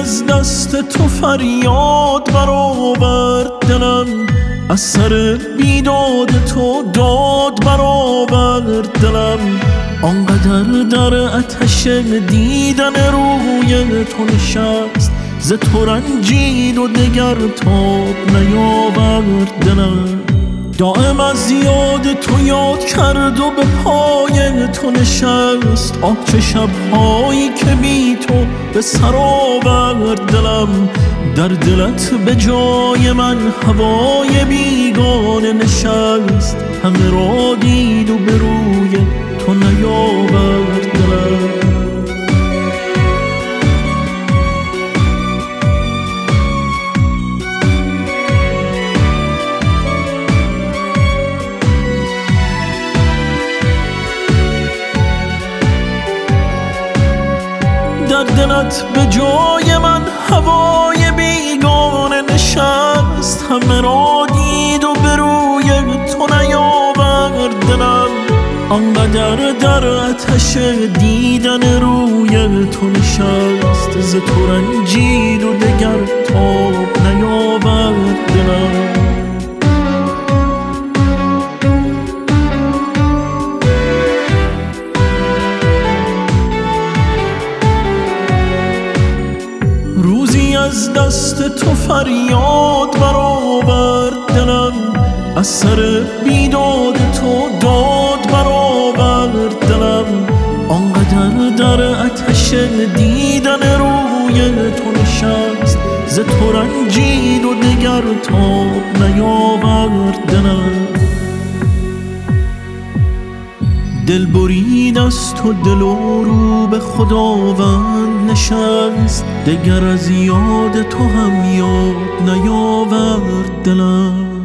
از دست تو فریاد برآورد دلم، از سر بیداد تو داد برآورد دلم. آنقدر در آتش دیدن روی تو نشست، ز تو رنجید و دگر تاب نیاورد دلم. دائم از یاد تو یاد کرد و به پای تو نشست، آه چه شبهایی که بی تو به سر آورد دلم. در دلت به جای من هوای بیگانه نشست، همه را دید و به روی تو نیاورد دلم. در دلت به جای من هوای بیگانه نشست، همه را دید و به روی تو نیاورد دلم. آنقدر در آتش دیدن روی تو نشست، ز تو رنجید و دگر تاب نیاورد دلم. روزی از دست تو فریاد برآورد دلم، از سر بیداد تو داد برآورد دلم. آنقدر در آتش دیدن روی تو نشست، ز تو رنجید و دگر تاب نیاورد دلم. دل برید از تو دل و رو به خداوند نشست، دگر از یاد تو هم یاد نیاورد دلم.